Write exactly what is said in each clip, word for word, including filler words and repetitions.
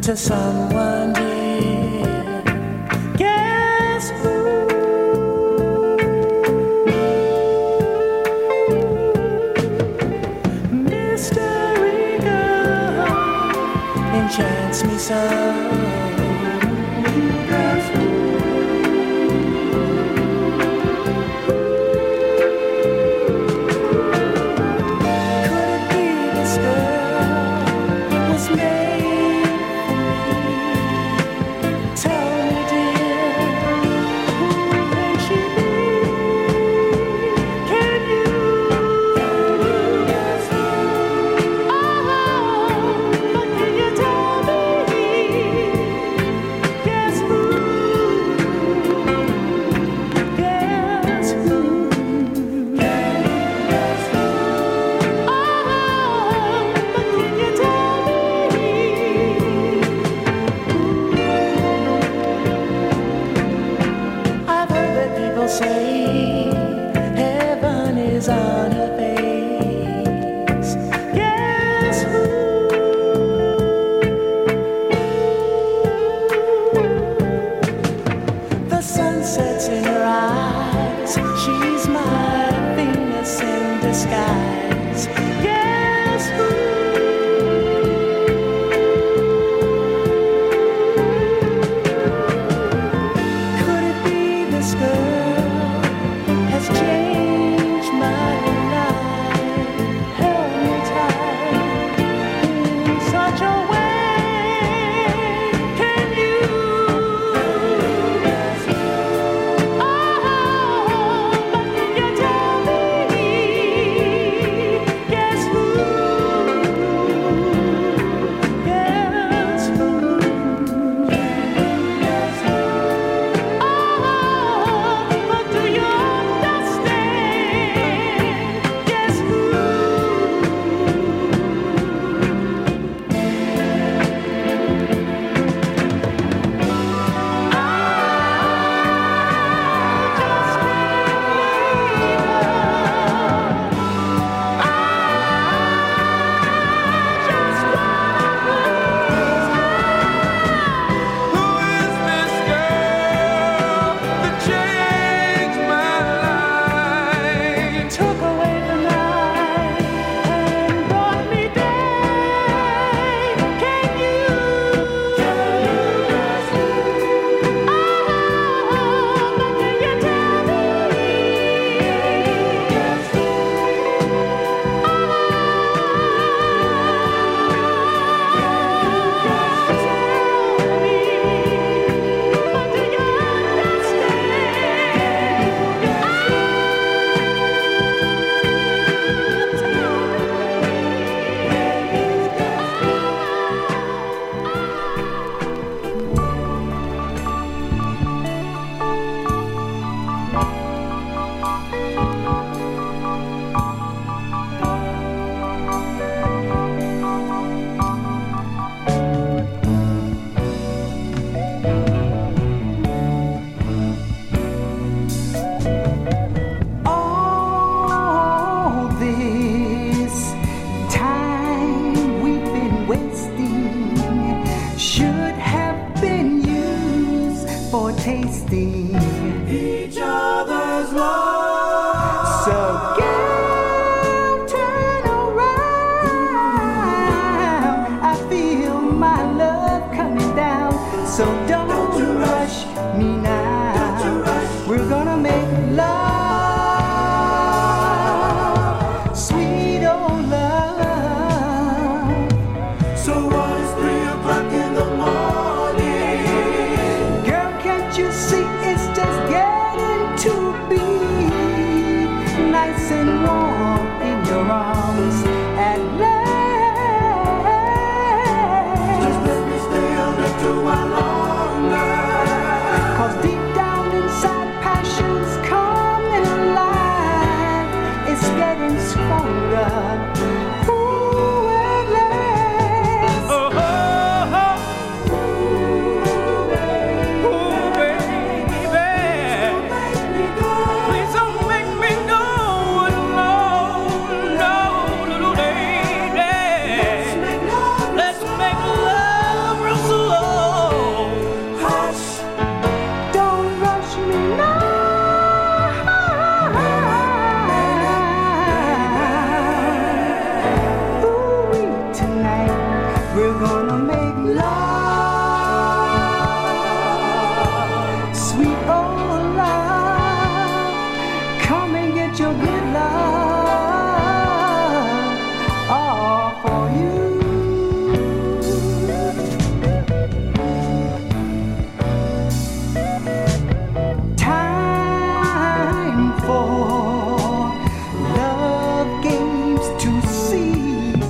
to someone dear. Guess who? Mystery girl enchants me so. Guess who? Could it be this girl was made for me? Tell me, dear, who can she be? Can you? Guess who? Oh, but can you tell me? Guess who? Guess who? Guess who? Oh, but can you tell me? I've heard that people say heaven is on her face. Guess who? The sun sets in her eyes. She's my Venus in disguise. Guess who? Could it be this girl has changed my life, held me tight in such a way? Can you? Oh, but can you tell me? Guess who? Guess who? Guess who? Oh, but do you understand? Guess who? Who is this girl that changed my life? Took away the night and brought me day. Can you? Guess who? Oh, but can you tell me? Guess who? Oh, tell me. But do you All this time we've been wasting should have been used for tasting Each other's love. So girl, turn around. I feel my love coming down. So don't, Don't you rush me now. Don't you rush. We're gonna make love, sweet old love. So what is three o'clock in the morning? Girl, can't you see it's just getting to be nice and warm in your arms at last? Just let me stay a little while longer. for you. Time for love games to cease.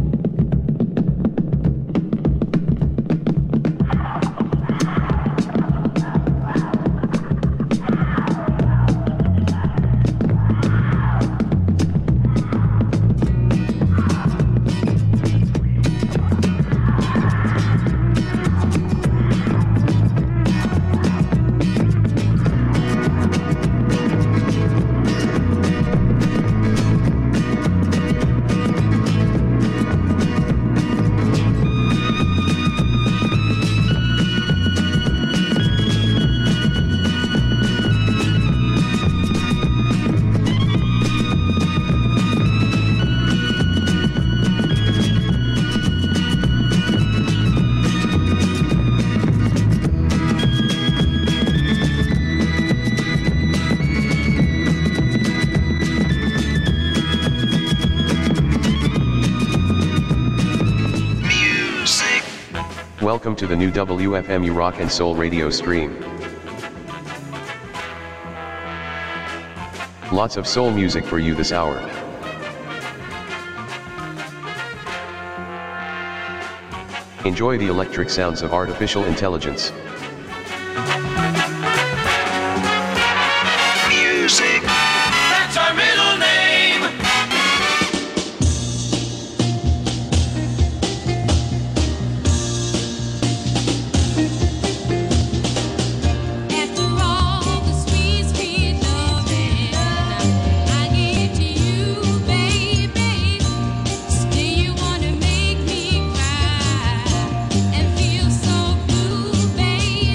Welcome to the new W F M U Rock and Soul radio stream. Lots of soul music for you this hour. Enjoy the electric sounds of artificial intelligence. Music. That's our middle name. Baby,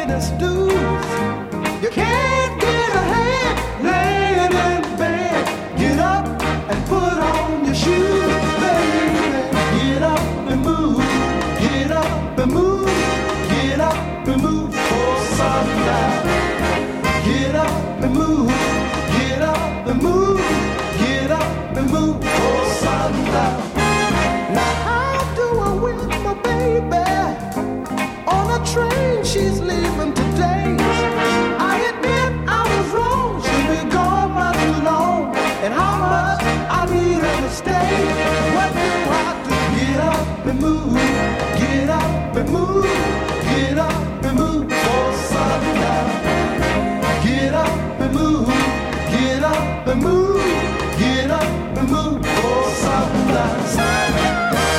the stews. You can't get ahead laying in bed. Get up and put on your shoes, baby. Get up and move. Get up and move. Get up and move for sundown. Get up and move. Get up and move. Get up and move for sundown. Now how do I win my baby? On a train she's leaving today. I admit I was wrong. She'll be gone by too long. And how much I need her to stay. What do I do? Get up and move. Get up and move. Get up and move for sundown. Get up and move. Get up and move. Get up and move for sundown.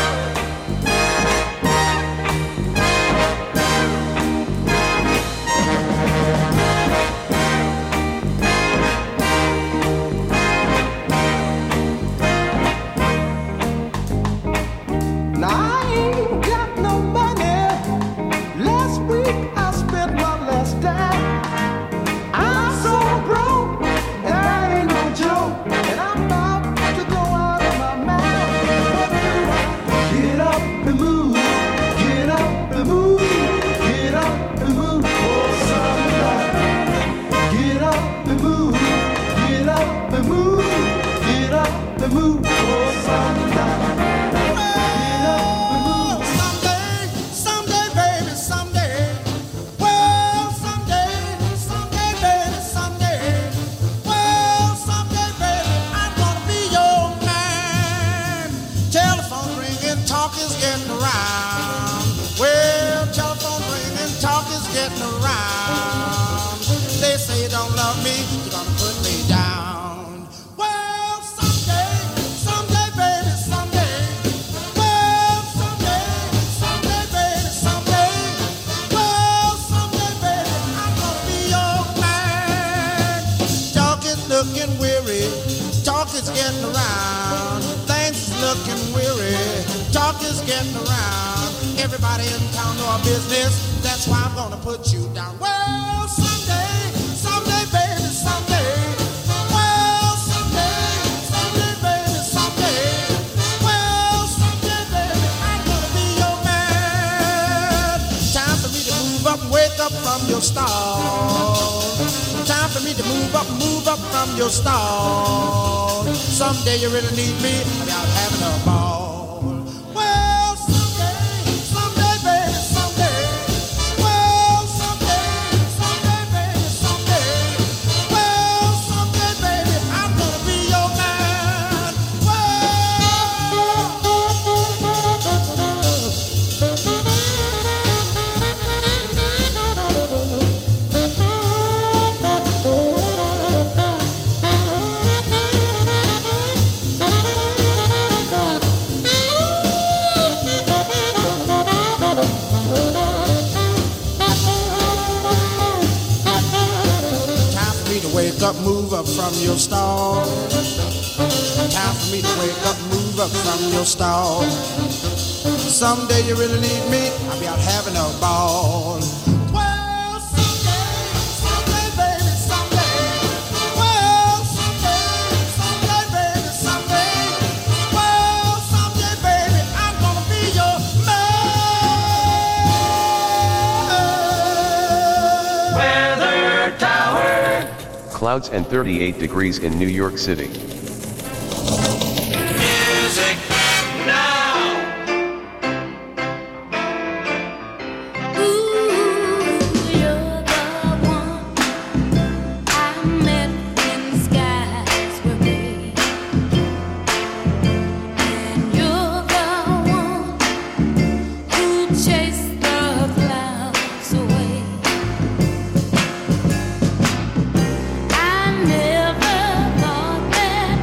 Someday you really need me, I'll be out having a ball. Well, someday, someday, baby, someday. Well, someday, someday, baby, someday. Well, someday, baby, I'm gonna be your man. Wake up, move up from your stall. Time for me to wake up, move up from your stall. Someday you really need me, I'll be out having a ball. Well, someday, someday, baby, someday. Well, someday, someday, baby, someday. Well, someday, baby, I'm gonna be your man. Weather Tower. Clouds and thirty-eight degrees in New York City. Music now. Never thought that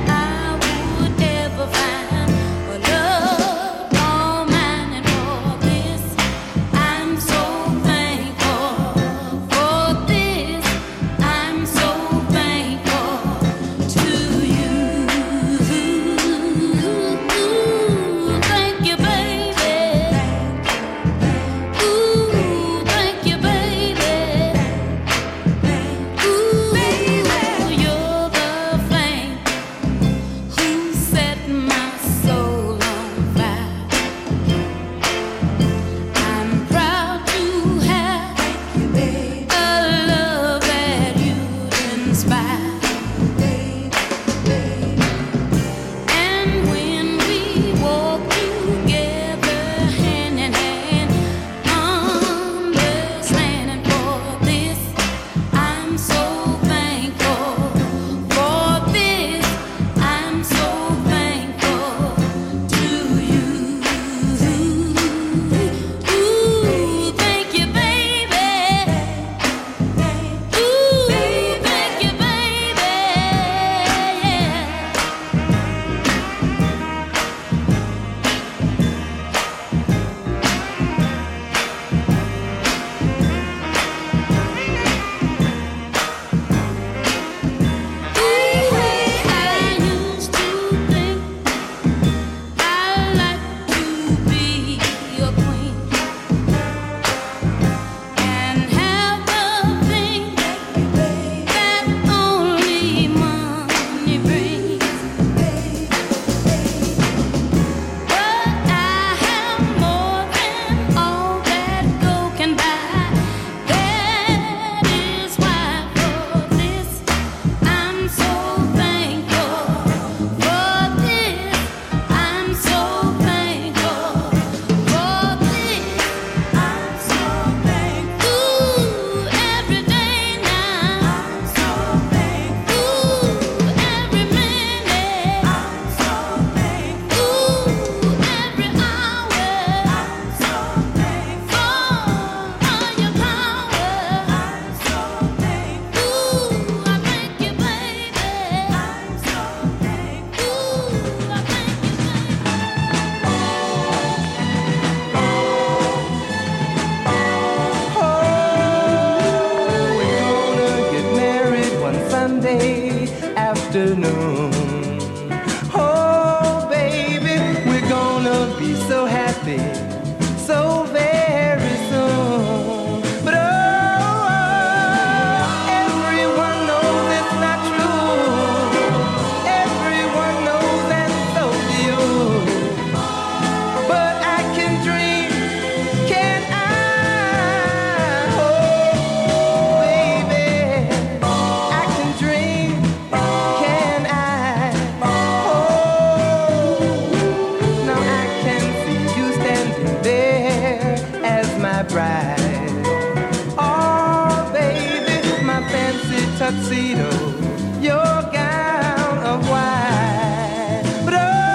tuxedo, your gown of white. But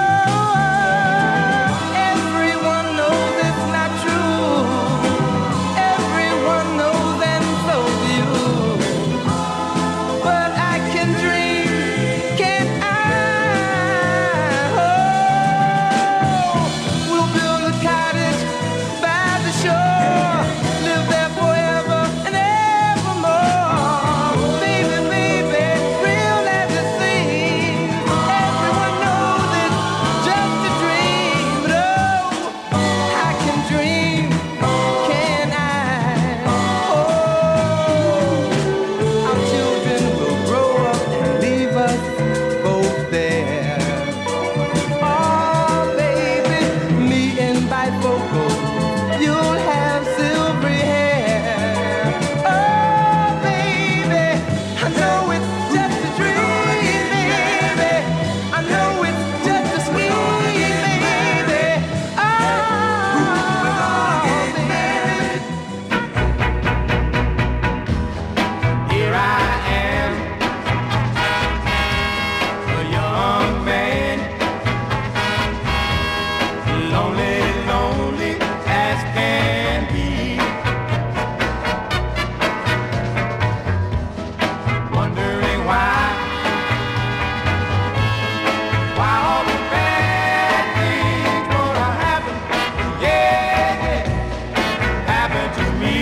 oh, everyone knows it's not true. Everyone knows and so do you. But I can dream, can't I? Oh, we'll build a cottage by the shore, live there forever and evermore. Baby, baby, real as it seems. Everyone knows it's just a dream. But oh, I can dream, can I? Oh, our children will grow up and leave us both there. Oh, baby, me and bifocals, you'll have silvery hair. Oh, baby, I know it's just a dream, baby. I know it's just a scheme, baby. Oh, baby. Here I am, a young man, lonely, lonely as can be, wondering why, why all the bad things gonna happen, yeah, yeah, happen to me.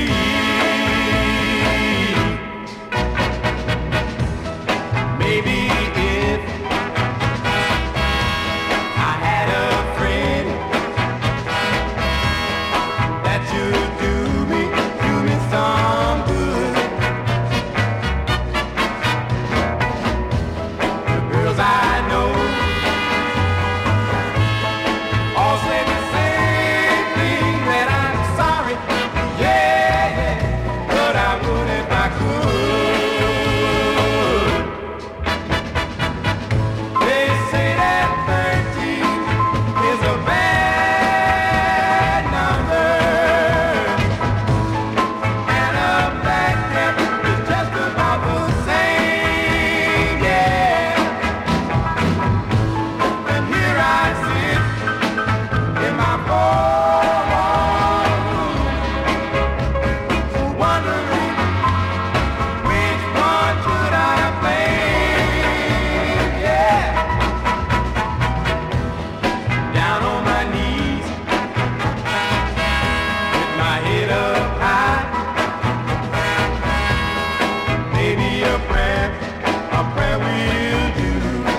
Maybe if I had a friend that you'd do me, do me some good. The girls I know all say the same thing, that I'm sorry, yeah, yeah, but I would if I could. They say that thirteen is a bad number, and a black cat is just about the same, yeah. And here I sit in my four-wall room, wondering which one should I play, yeah. Down on my knees, with my head up high, maybe a prayer, a prayer will do.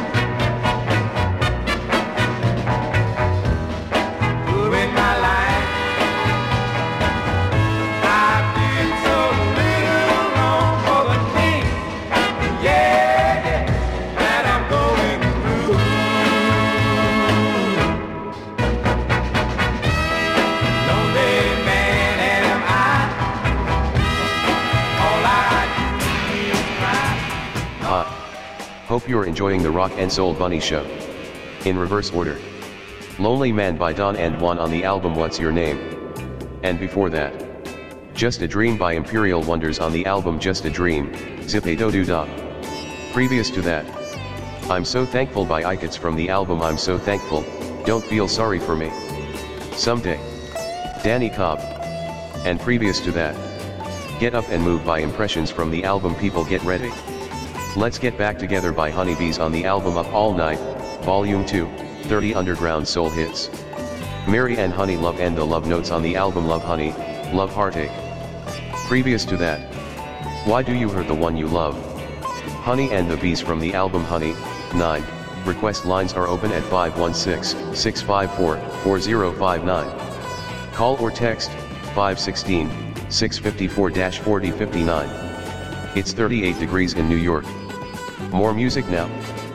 With my life, I've been so little wrong for the things, yeah, yeah, that I'm going through. Lonely man am I, all I do is cry. Ha. Hope you're enjoying the Rock and Soul Bunny Show. In reverse order. Lonely Man by Don and Juan on the album What's Your Name? And before that, Just a Dream by Imperial Wonders on the album Just a Dream, Zip a Do Do Da. Previous to that, I'm So Thankful by Icats from the album I'm So Thankful, Don't Feel Sorry for Me. Someday. Danny Cobb. And previous to that, Get Up and Move by Impressions from the album People Get Ready. Let's Get Back Together by Honeybees on the album Up All Night, Volume two, thirty Underground Soul Hits. Mary and Honey Love and the Love Notes on the album Love Honey, Love Heartache. Previous to that, Why Do You Hurt the One You Love? Honey and the Bees from the album Honey, nine. Request lines are open at five one six, six five four, four zero five nine. Call or text, five one six, six five four, four zero five nine. It's thirty-eight degrees in New York. More music now.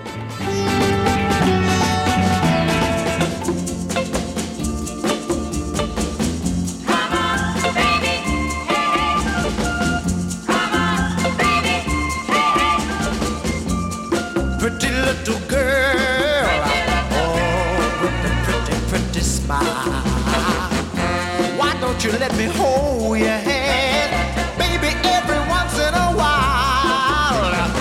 Pretty little girl, oh, with a pretty, pretty smile. Why don't you let me hold your hand, baby, every once in a while?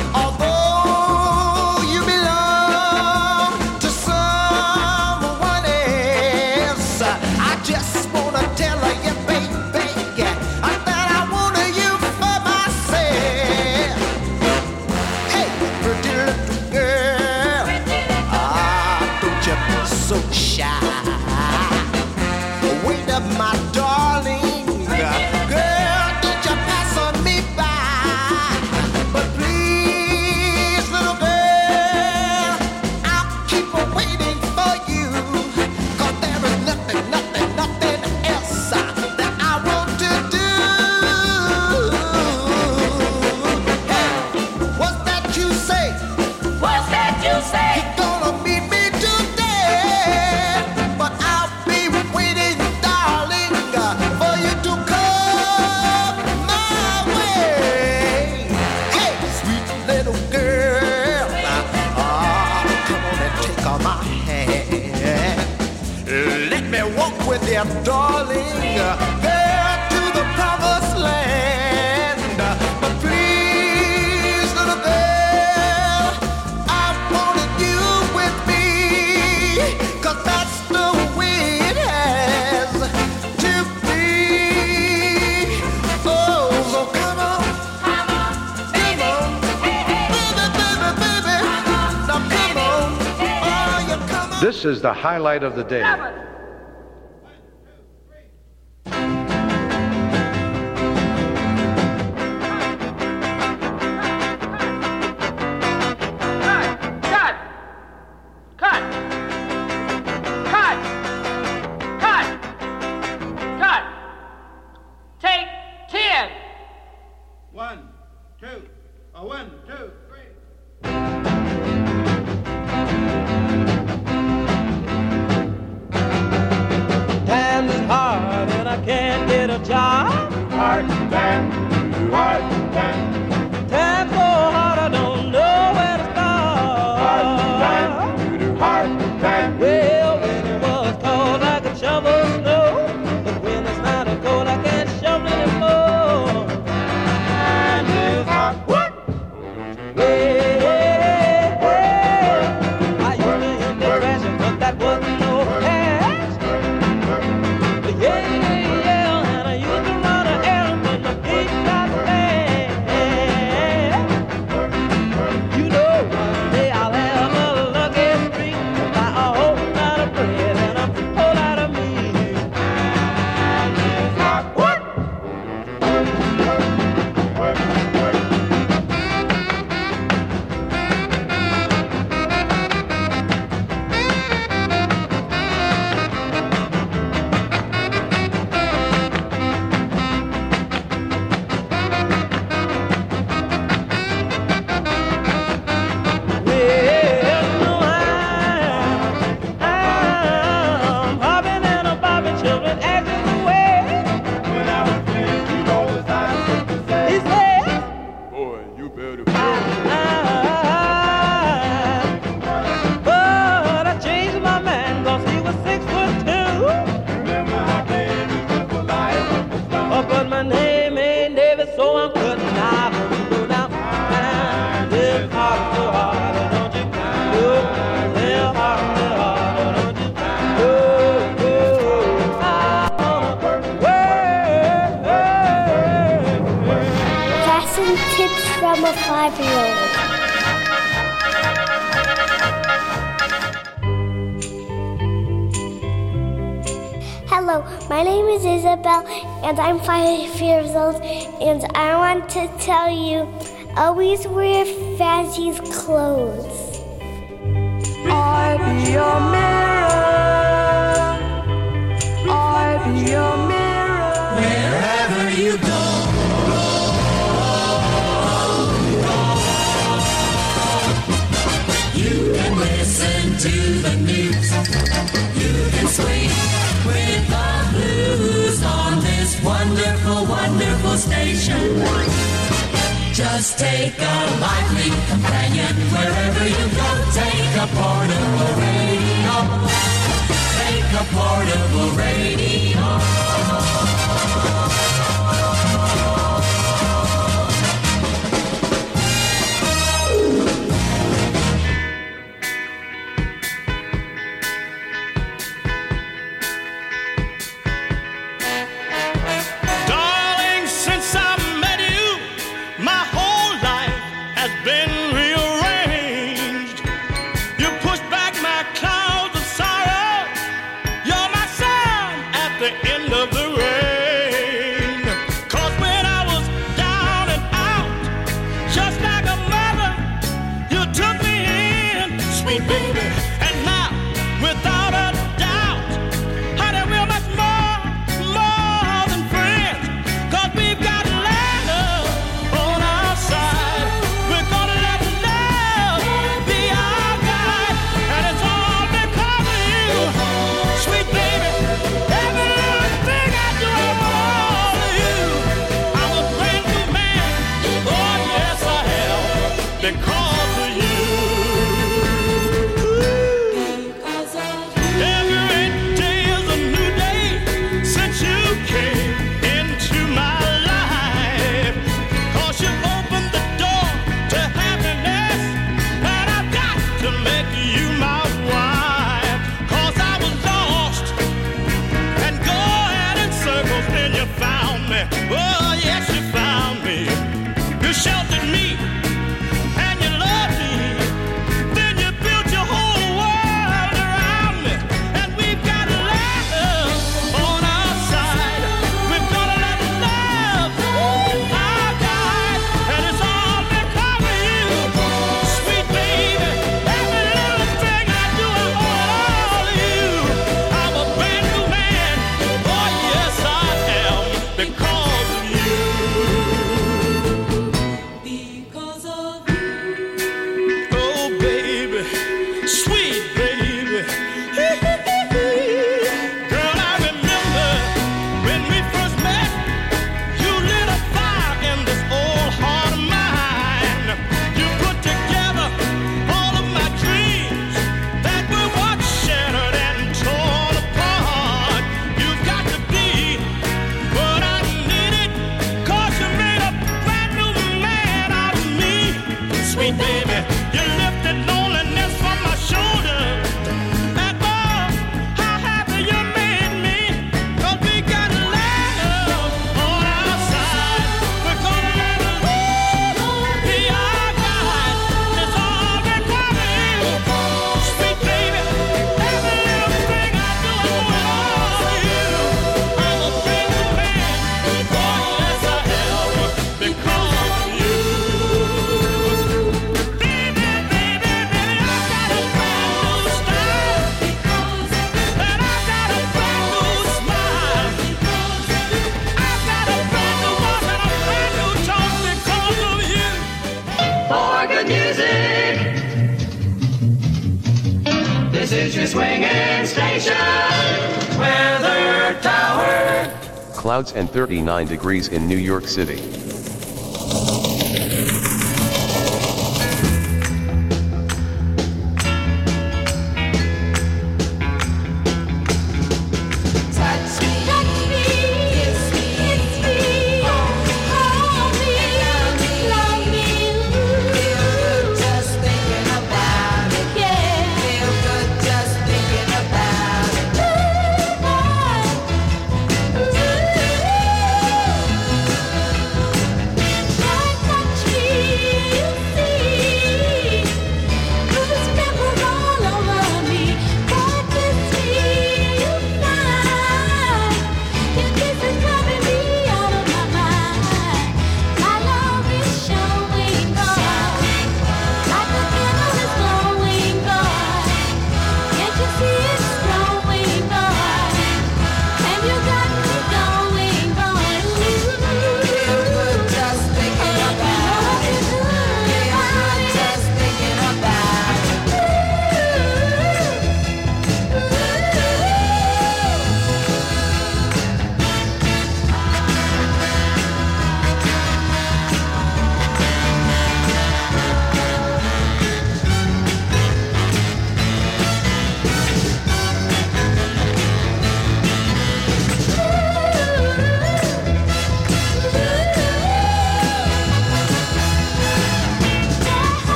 darling, there to the promised land. But please, little girl, I wanted you with me, 'cause that's the way it has to be. Oh, so come on, come on, baby, baby, baby, baby, now come on, oh, you come on. This is the highlight of the day. From a five-year-old. Hello, my name is Isabel, and I'm five years old, and I want to tell you, always wear fancy clothes. I be your mirror, I be your mirror, wherever you go. Listen to the news. You can swing with the blues on this wonderful, wonderful station. Just take a lively companion wherever you go. Take a portable radio. Take a portable radio. End of the rain. You sheltered me and you loved me. Then you built your whole world around me. And we've got love on our side. We've got to let love our guide. And it's all because of you, sweet baby. Every little thing I do, I owe all of you. I'm a brand new man. Oh, yes, I am. Because of you. Because of you. Oh, baby. Sweet baby. Girl, I remember when we first met. You lit a fire in this old heart of mine. You put together all of my dreams that were once shattered and torn apart. You've got to be what I needed, 'cause you made a brand new man out of me. Sweet baby, you lifted loneliness from my shoulders. And oh, how happy you made me, 'cause we got love on our side. We're gonna let love be our guide. It's all because of you, sweet baby. Every little thing I do, I do it all for you. I'm a brand new man. Oh, yes, I am. Because of you. Baby, baby, baby, I got a brand new style. And I got a brand new smile. I've got a brand new walk and a brand new talk because of you. For good music, this is your swinging station. Weather Tower. Clouds and thirty-nine degrees in New York City. Touch me, kiss me, hold me, love me, love me. Feel good just thinking about it. Yeah, feel good just thinking about it.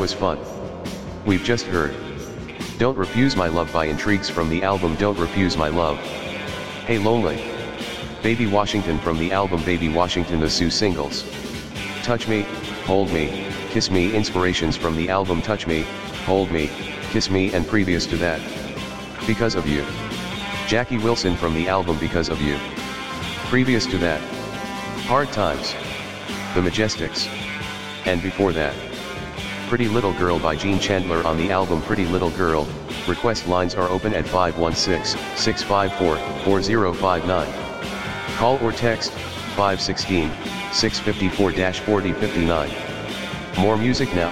was fun. We've just heard Don't Refuse My Love by Intrigues from the album Don't Refuse My Love. Hey Lonely. Baby Washington from the album Baby Washington, the Sue singles. Touch Me, Hold Me, Kiss Me, inspirations from the album Touch Me, Hold Me, Kiss Me, and previous to that, Because of You. Jackie Wilson from the album Because of You. Previous to that, Hard Times, The Majestics. And before that, Pretty Little Girl by Gene Chandler on the album Pretty Little Girl. Request lines are open at five one six, six five four, four zero five nine. Call or text five one six, six five four, four zero five nine. More music now.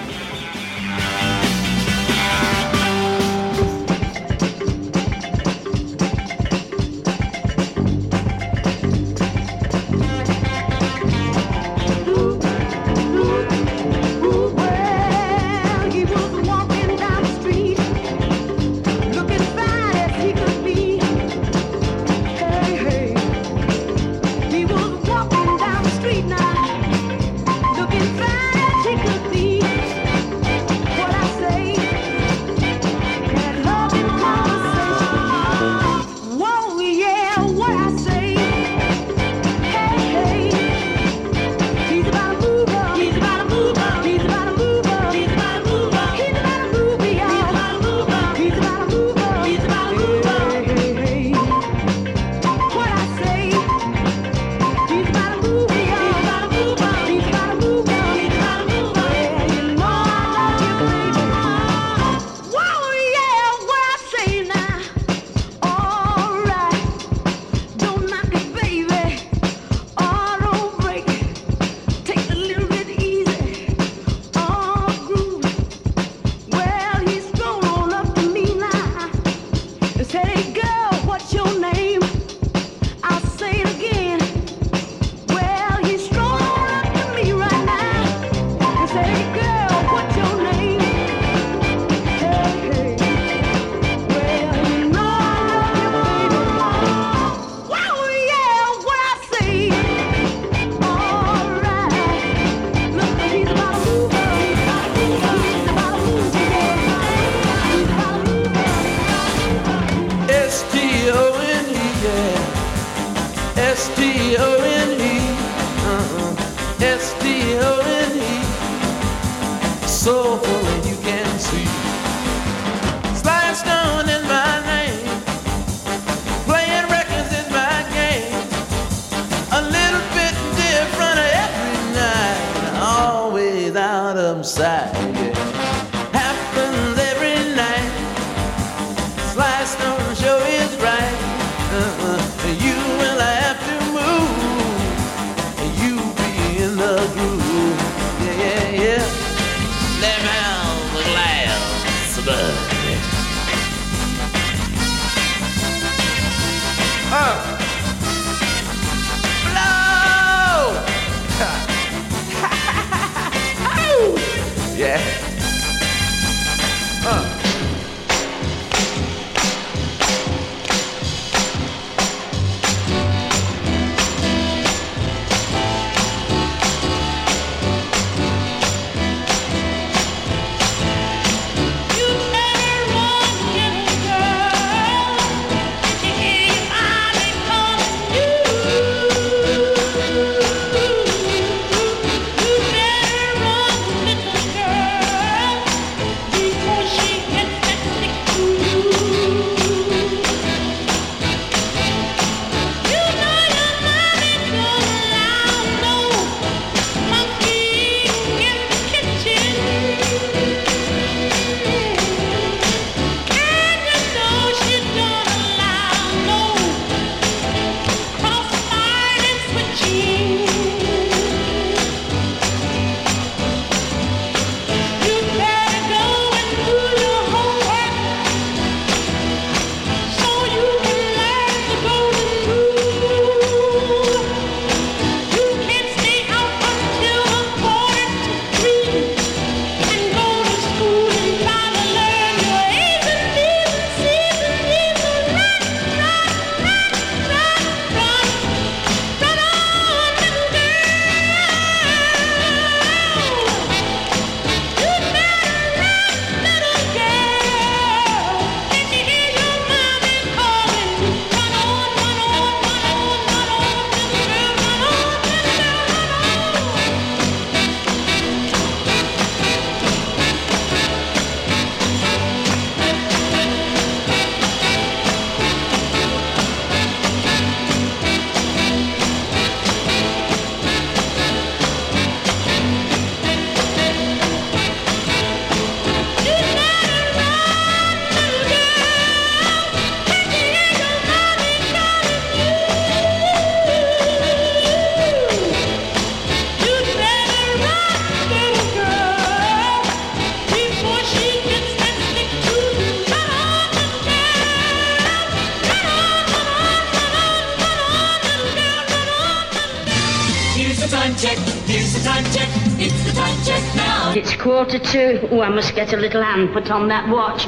It's the time check, it's the time check now. It's quarter to. Oh, I must get a little hand put on that watch.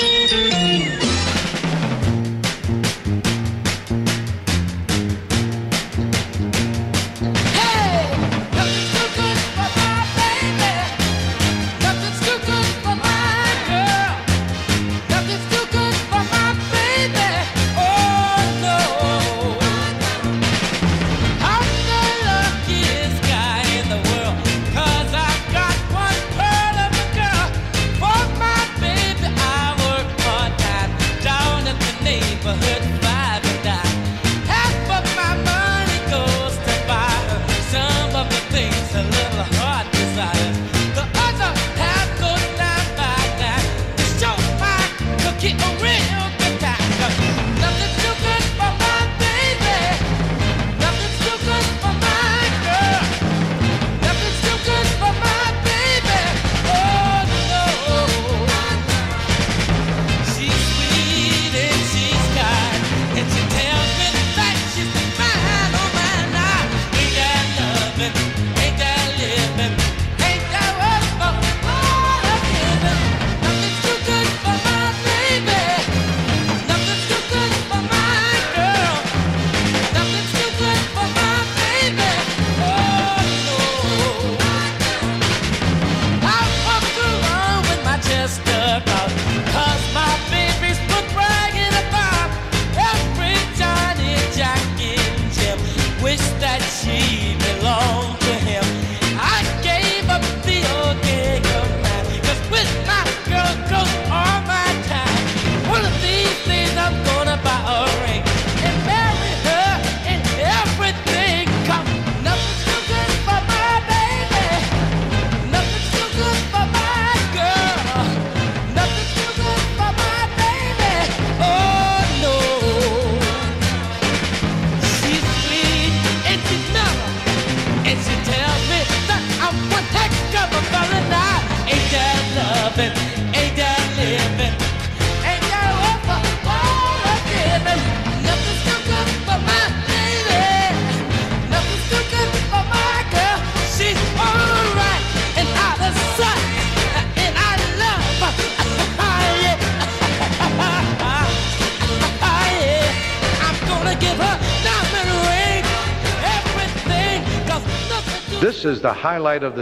This is the highlight of the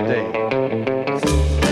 day.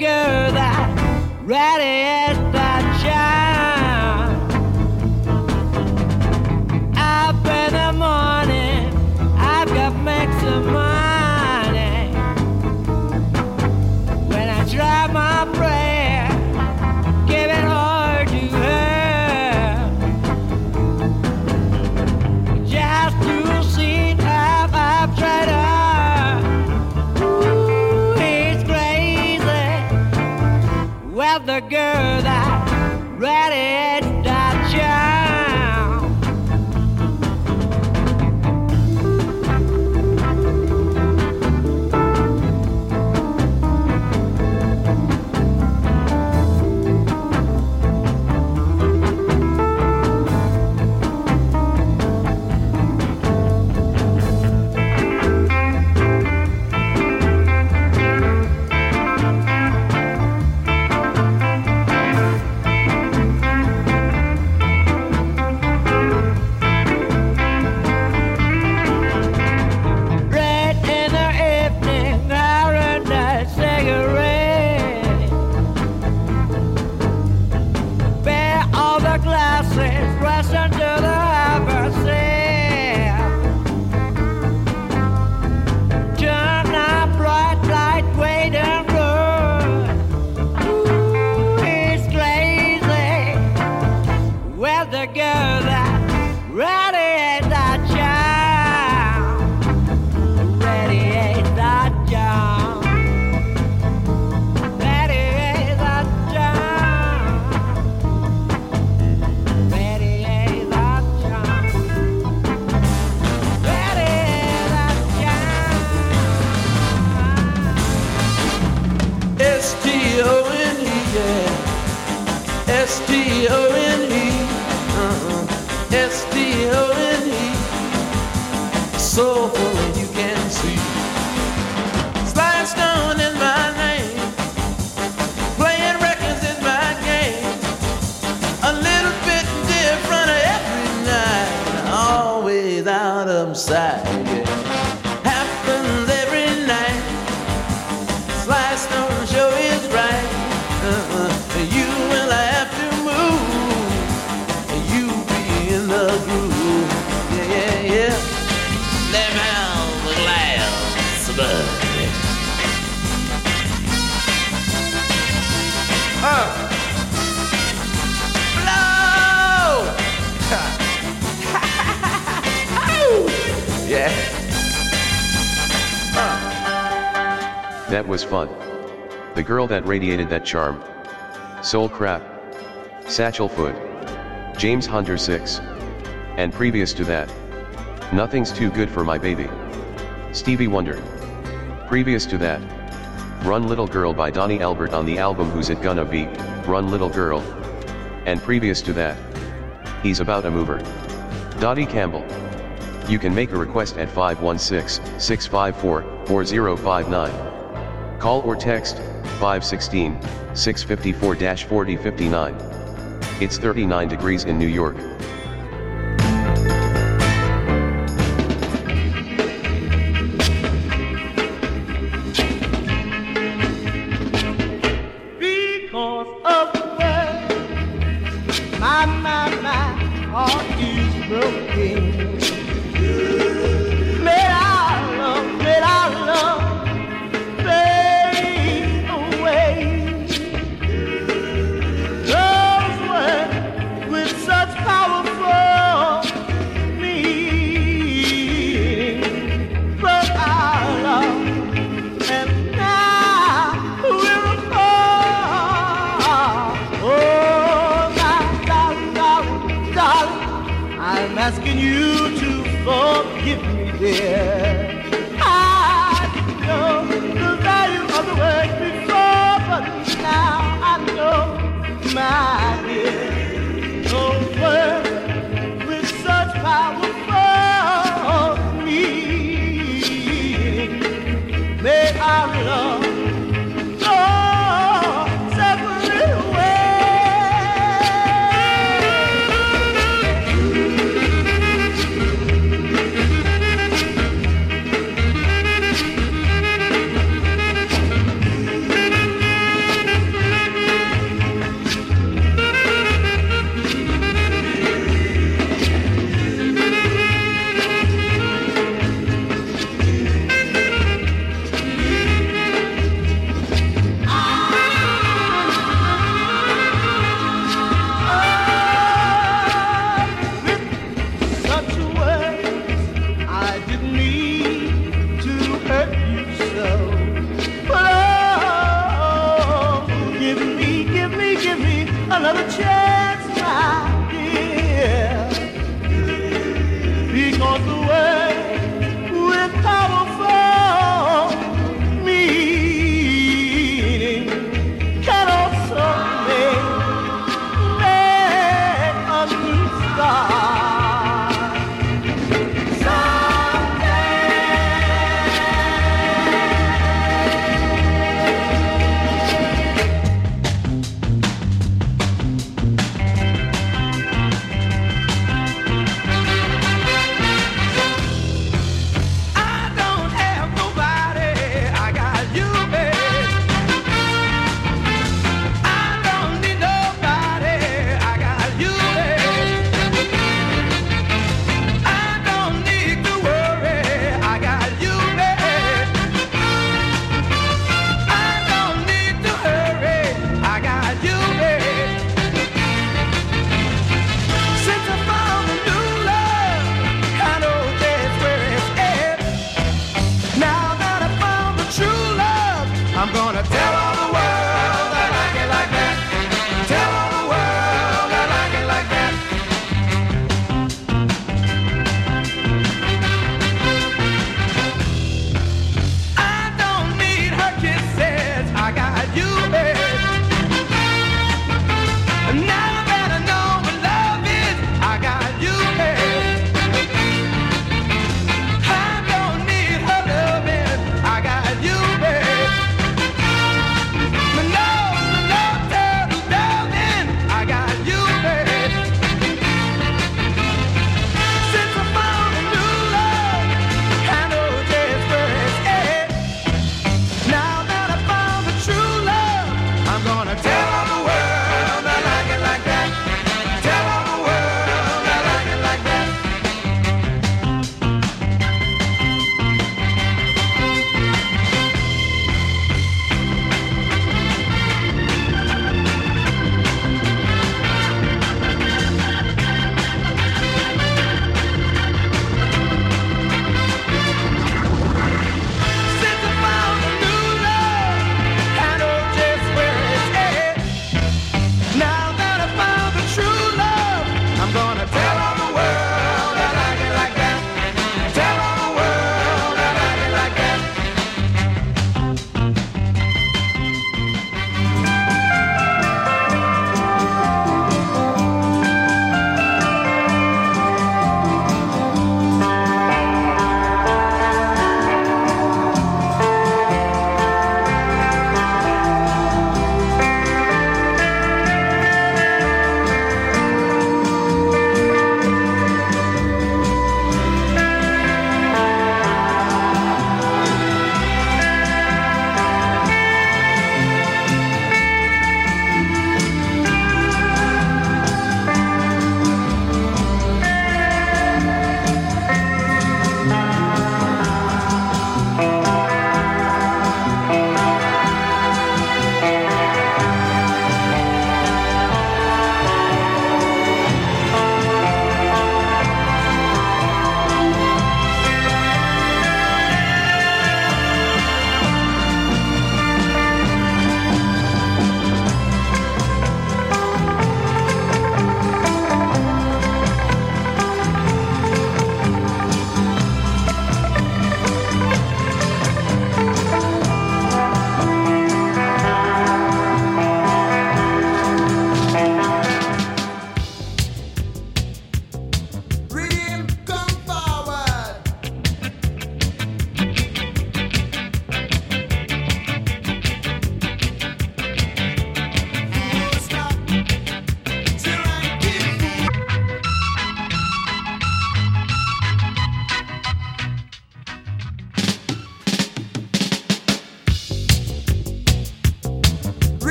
girl that ready as that child. Up in the morning, I've got make some money. When I try my prayer, give it all to her, just to see how I've tried her. Ooh, it's crazy. Well, the girl that ready is that child. That was fun. The girl that radiated that charm. Soul Crap. Satchel Foot. James Hunter six. And previous to that. Nothing's Too Good for My Baby. Stevie Wonder. Previous to that. Run Little Girl by Donnie Albert on the album Who's It Gonna Be, Run Little Girl. And previous to that. He's About a Mover. Dottie Campbell. You can make a request at five one six, six five four, four zero five nine. Call or text five one six, six five four, four zero five nine. It's thirty-nine degrees in New York. Because of the way my, my, my heart is broken. May our love, may our love fade away. Those words with such powerful meaning from our love, and now we're apart. Oh, my darling, darling, darling, I'm asking you to forgive me, dear. I didn't know the value of the word before, but now I know, my dear. Those words with such powerful meaning made our love so separate away. another chance, my dear, because the way with powerful meaning can also make make a new start. Someday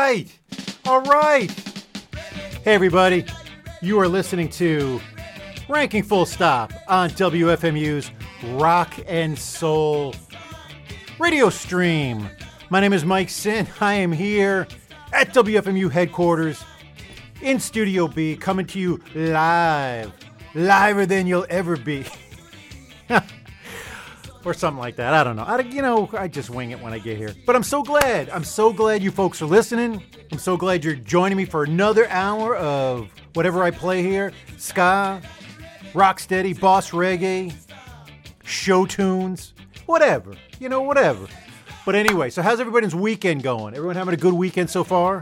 right. All right. Hey, everybody. You are listening to Ranking Full Stop on W F M U's Rock and Soul radio stream. My name is Mike Sin. I am here at W F M U headquarters in Studio B, coming to you live. Liver than you'll ever be. Or something like that. I don't know. I, you know, I just wing it when I get here. But I'm so glad. I'm so glad you folks are listening. I'm so glad you're joining me for another hour of whatever I play here. Ska, rocksteady, boss reggae, show tunes, whatever. You know, whatever. But anyway, so how's everybody's weekend going? Everyone having a good weekend so far?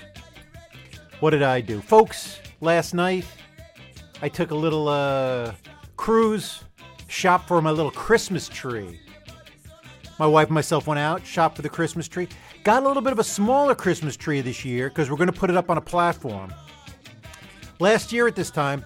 What did I do? Folks, last night I took a little uh, cruise. Shop for my little Christmas tree. My wife and myself went out, shopped for the Christmas tree. Got a little bit of a smaller Christmas tree this year because we're going to put it up on a platform. Last year at this time,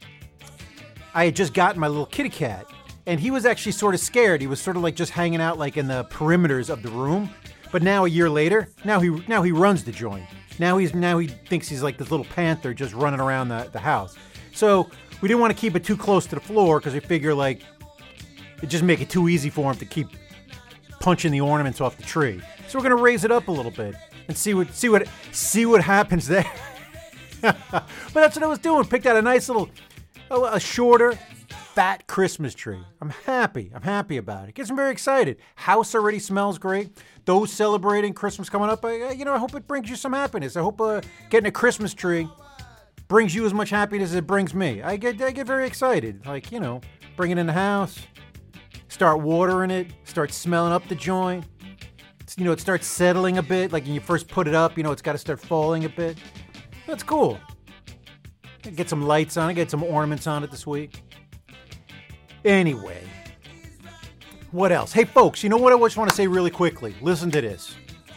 I had just gotten my little kitty cat, and he was actually sort of scared. He was sort of like just hanging out like in the perimeters of the room. But now a year later, now he now he runs the joint. Now he's now he thinks he's like this little panther just running around the, the house. So we didn't want to keep it too close to the floor because we figure like it'd just make it too easy for him to keep punching the ornaments off the tree. So we're gonna raise it up a little bit and see what see what see what happens there. But that's what I was doing. Picked out a nice little, a, a shorter, fat Christmas tree. I'm happy. I'm happy about it. Gets me very excited. House already smells great. Those celebrating Christmas coming up, I, you know, I hope it brings you some happiness. I hope uh, getting a Christmas tree brings you as much happiness as it brings me. I get I get very excited. Like, you know, bring it in the house, start watering it, start smelling up the joint. It's, you know, it starts settling a bit. Like when you first put it up, you know, it's got to start falling a bit. That's cool. Get some lights on it, get some ornaments on it this week. Anyway, what else? Hey, folks, you know what I just want to say really quickly? Listen to this.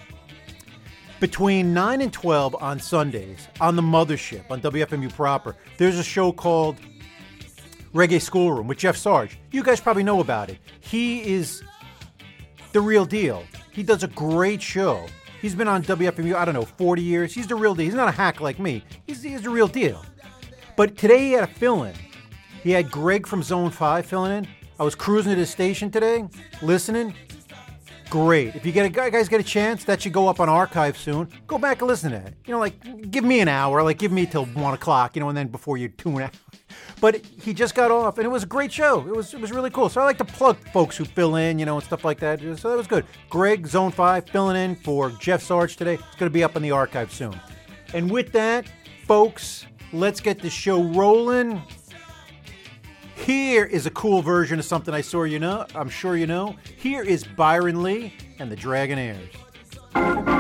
Between nine and twelve on Sundays, on the Mothership, on W F M U proper, there's a show called Reggae Schoolroom with Jeff Sarge. You guys probably know about it. He is the real deal. He does a great show. He's been on W F M U, I don't know, forty years. He's the real deal. He's not a hack like me. He's, he's the real deal. But today he had a fill-in. He had Greg from Zone five filling in. I was cruising to the station today, listening. Great. If you get a guys get a chance, that should go up on archive soon. Go back and listen to it. You know, like give me an hour, like give me till one o'clock, you know, and then before you tune out. But he just got off, and it was a great show. It was it was really cool. So I like to plug folks who fill in, you know, and stuff like that. So that was good. Greg, Zone five, filling in for Jeff Sarge today. It's going to be up on the archive soon. And with that, folks, let's get the show rolling. Here is a cool version of something I saw you know. I'm sure you know. Here is Byron Lee and the Dragonaires.